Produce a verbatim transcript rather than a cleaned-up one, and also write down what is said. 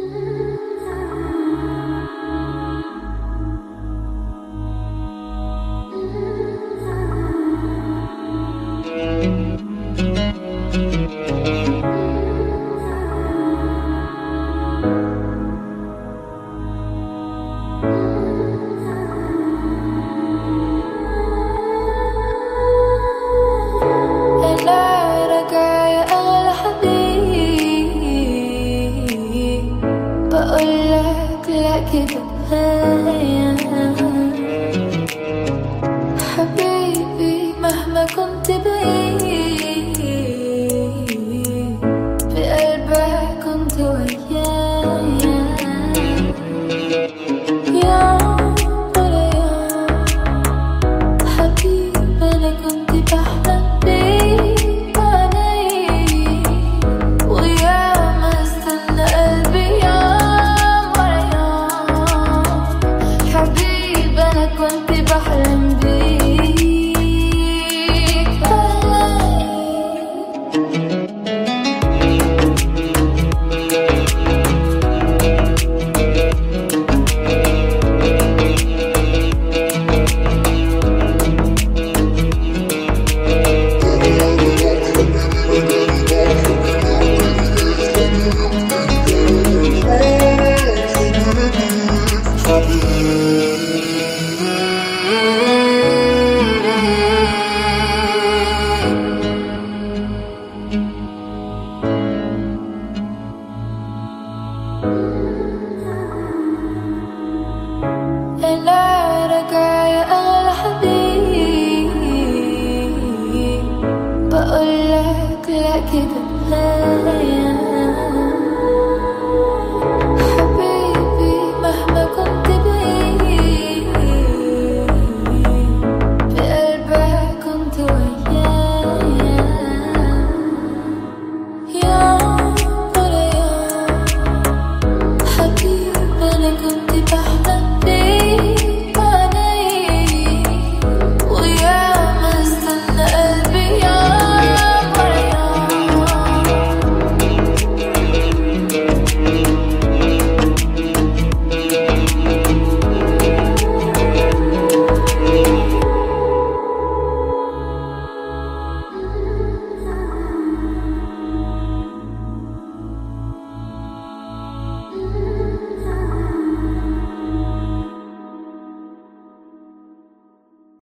بقولك لا كده حبيبي مهما كنت بعيد بقلبك كنت ويايا يوم ورا يوم حبيبي أنا كنت بحلم بيك عليك وياما استنى قلبي يوم ورا يوم حبيبي أنا كنت بحلم بيك أنا راجعة يا أغلى حبيب بقولك لا كده